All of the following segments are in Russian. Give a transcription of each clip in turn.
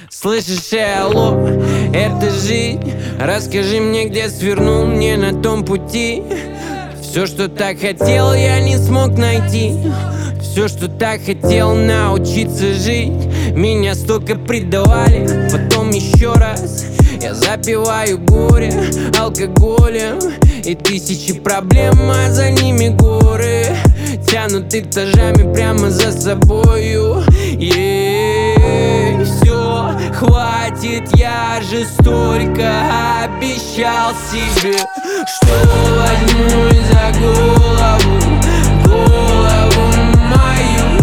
Слышишь, алло, это жизнь. Расскажи мне, где свернул мне на том пути. Все, что так хотел, я не смог найти. Все, что так хотел научиться жить. Меня столько предавали, потом еще раз. Я запиваю горе алкоголем. И тысячи проблем, а за ними горы тянут этажами прямо за собою. Все, хватит, я же столько обещал себе, что возьмусь за голову, голову мою.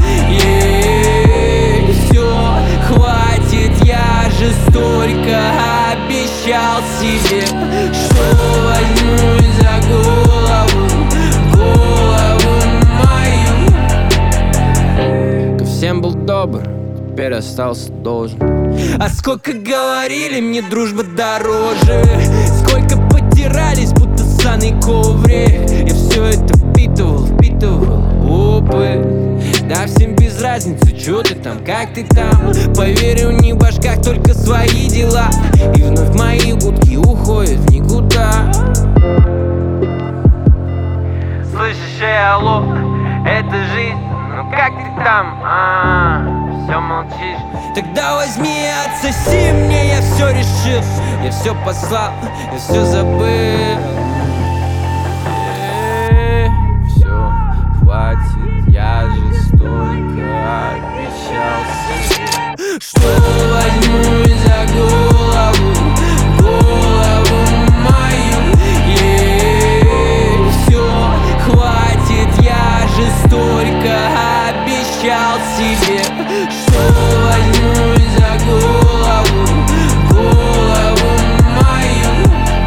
Все, хватит, я же столько обещал себе, что возьмусь за голову, голову мою. Ко всем был добр, теперь остался должен. А сколько говорили, мне дружба дороже. Сколько потирались, будто ссаный коврик. Я все это впитывал опыт. Да всем без разницы, чё ты там, как ты там. Поверь, у них в башках только свои дела. И вновь мои гудки уходят в никуда. Слышишь, алло, это жизнь. Ну как ты там, все молчишь. Тогда возьми и отсоси мне, я все решил. Я все послал, я все забыл. Все, хватит, я же столько обещал себе, что возьмусь за голову, голову мою. Все, хватит, я же столько обещал себе, что возьмусь за голову, голову мою.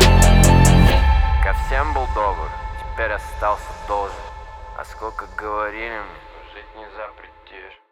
Ко всем был добр, теперь остался должен. А сколько говорили, жить не запретишь.